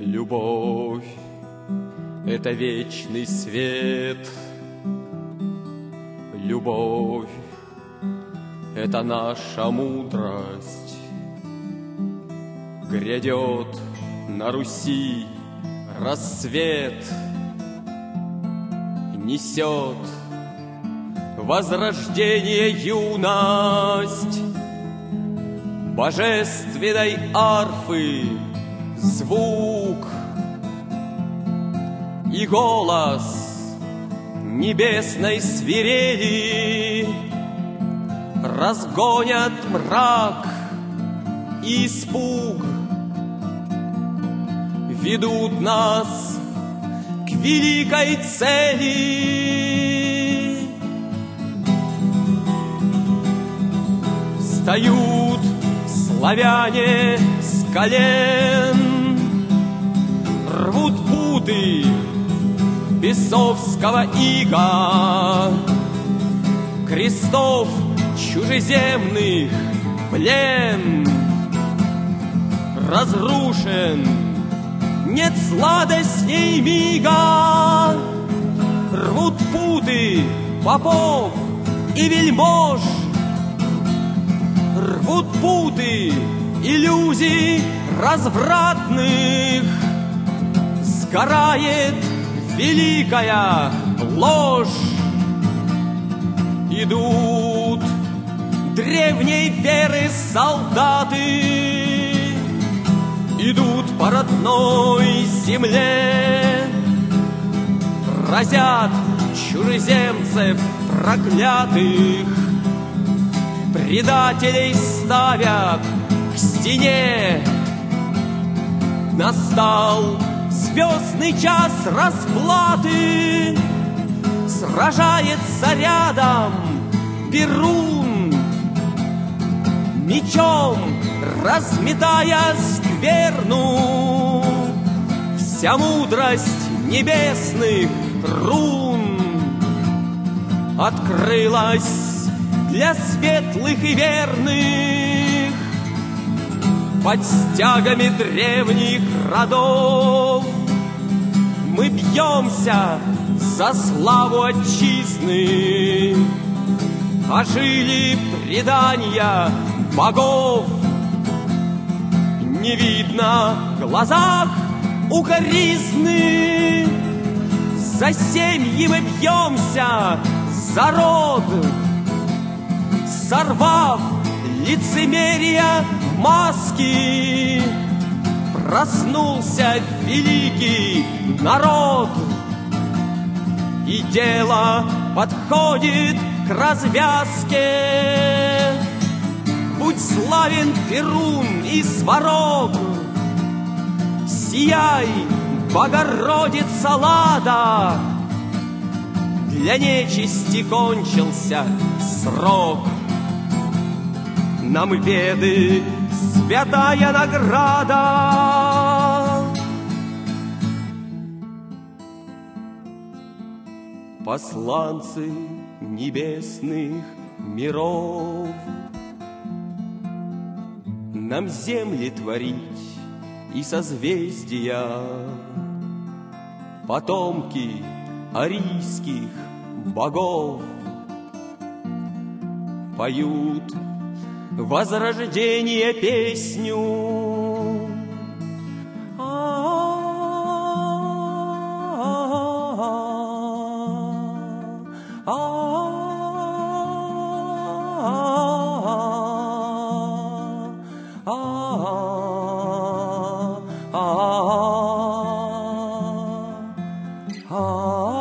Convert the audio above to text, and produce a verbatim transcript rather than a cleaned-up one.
Любовь — это вечный свет. Любовь — это наша мудрость. Грядет на Руси рассвет, несет возрождение юность божественной арфы звук и голос небесной свирели разгонят мрак и испуг, ведут нас к великой цели. Встают славяне с колен, рвут путы бесовского ига, крестов чужеземных плен разрушен, нет сладостней мига. Рвут путы попов и вельмож, рвут путы иллюзий развратных, сгорает великая ложь. Идут древней веры солдаты, идут по родной земле, разят чужеземцев проклятых, предателей ставят к стене. Настал звездный час расплаты, сражается рядом Перун, мечом разметая скверну. Вся мудрость небесных рун открылась для светлых и верных. Под стягами древних родов мы бьемся за славу отчизны, ожили предания богов. Не видно в глазах укоризны, за семьи мы бьемся, за род. Сорвав лицемерия маски, проснулся великий народ. И дело подходит к развязке. Будь славен Перун и Сварог, сияй, Богородица Лада. Для нечисти кончился срок. Нам веды святая награда. Посланцы небесных миров, нам земли творить и созвездия, потомки арийских богов поют возрождение песню. Ah